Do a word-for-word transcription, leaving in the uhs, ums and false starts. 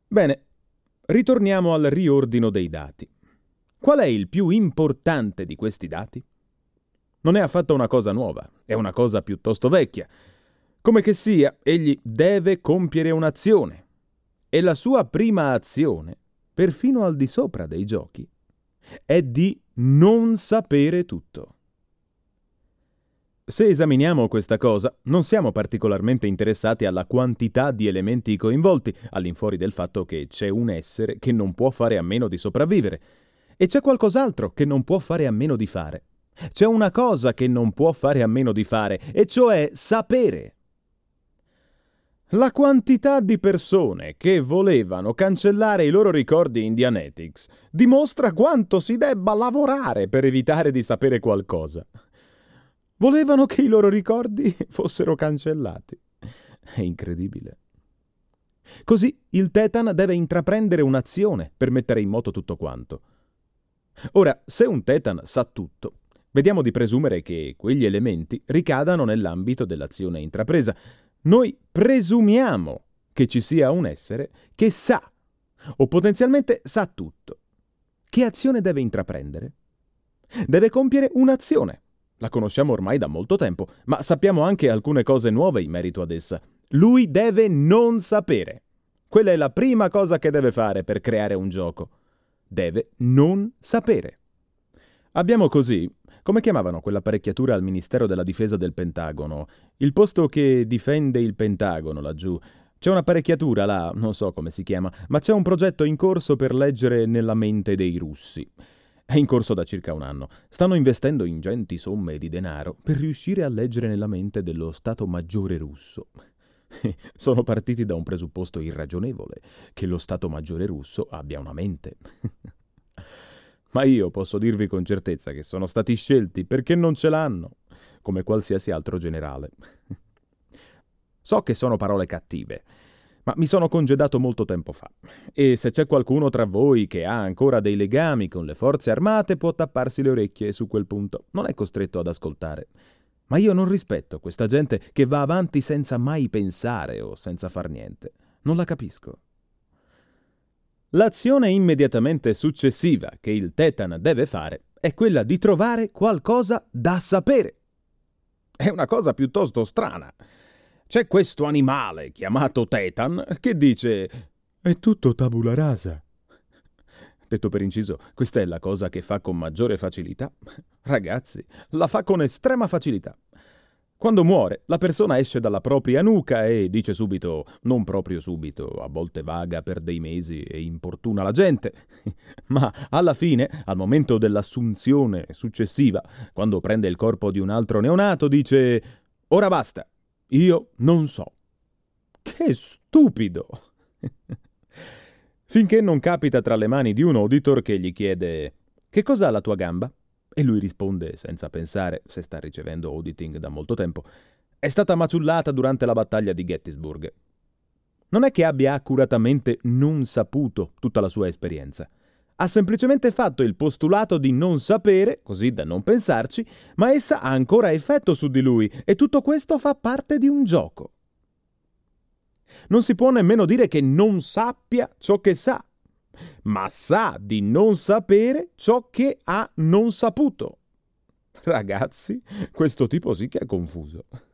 Bene, ritorniamo al riordino dei dati. Qual è il più importante di questi dati? Non è affatto una cosa nuova, è una cosa piuttosto vecchia. Come che sia, egli deve compiere un'azione. E la sua prima azione, perfino al di sopra dei giochi, è di non sapere tutto. Se esaminiamo questa cosa, non siamo particolarmente interessati alla quantità di elementi coinvolti, all'infuori del fatto che c'è un essere che non può fare a meno di sopravvivere, e c'è qualcos'altro che non può fare a meno di fare. C'è una cosa che non può fare a meno di fare, e cioè sapere. La quantità di persone che volevano cancellare i loro ricordi in Dianetics dimostra quanto si debba lavorare per evitare di sapere qualcosa. Volevano che i loro ricordi fossero cancellati. È incredibile. Così il Tetan deve intraprendere un'azione per mettere in moto tutto quanto. Ora, se un Tetan sa tutto, vediamo di presumere che quegli elementi ricadano nell'ambito dell'azione intrapresa. Noi presumiamo che ci sia un essere che sa, o potenzialmente sa tutto. Che azione deve intraprendere? Deve compiere un'azione. La conosciamo ormai da molto tempo, ma sappiamo anche alcune cose nuove in merito ad essa. Lui deve non sapere. Quella è la prima cosa che deve fare per creare un gioco. Deve non sapere. Abbiamo così, come chiamavano quell'apparecchiatura al Ministero della Difesa del Pentagono? Il posto che difende il Pentagono laggiù. C'è un'apparecchiatura là, non so come si chiama, ma c'è un progetto in corso per leggere nella mente dei russi. È in corso da circa un anno. Stanno investendo ingenti somme di denaro per riuscire a leggere nella mente dello Stato Maggiore russo. Sono partiti da un presupposto irragionevole, che lo Stato Maggiore russo abbia una mente. Ma io posso dirvi con certezza che sono stati scelti perché non ce l'hanno, come qualsiasi altro generale. So che sono parole cattive, ma mi sono congedato molto tempo fa, e se c'è qualcuno tra voi che ha ancora dei legami con le forze armate può tapparsi le orecchie su quel punto, non è costretto ad ascoltare. Ma io non rispetto questa gente che va avanti senza mai pensare o senza far niente. Non la capisco. L'azione immediatamente successiva che il Tetan deve fare è quella di trovare qualcosa da sapere. È una cosa piuttosto strana. C'è questo animale chiamato Tetan che dice «È tutto tabula rasa». Detto per inciso, questa è la cosa che fa con maggiore facilità. Ragazzi, la fa con estrema facilità. Quando muore, la persona esce dalla propria nuca e dice subito, non proprio subito, a volte vaga per dei mesi e importuna la gente, ma alla fine, al momento dell'assunzione successiva, quando prende il corpo di un altro neonato, dice «Ora basta, io non so». Che stupido! Finché non capita tra le mani di un auditor che gli chiede «Che cos'ha la tua gamba?» E lui risponde, senza pensare, se sta ricevendo auditing da molto tempo, «È stata maciullata durante la battaglia di Gettysburg». Non è che abbia accuratamente non saputo tutta la sua esperienza. Ha semplicemente fatto il postulato di non sapere, così da non pensarci, ma essa ha ancora effetto su di lui e tutto questo fa parte di un gioco. Non si può nemmeno dire che non sappia ciò che sa, ma sa di non sapere ciò che ha non saputo. Ragazzi, questo tipo sì che è confuso.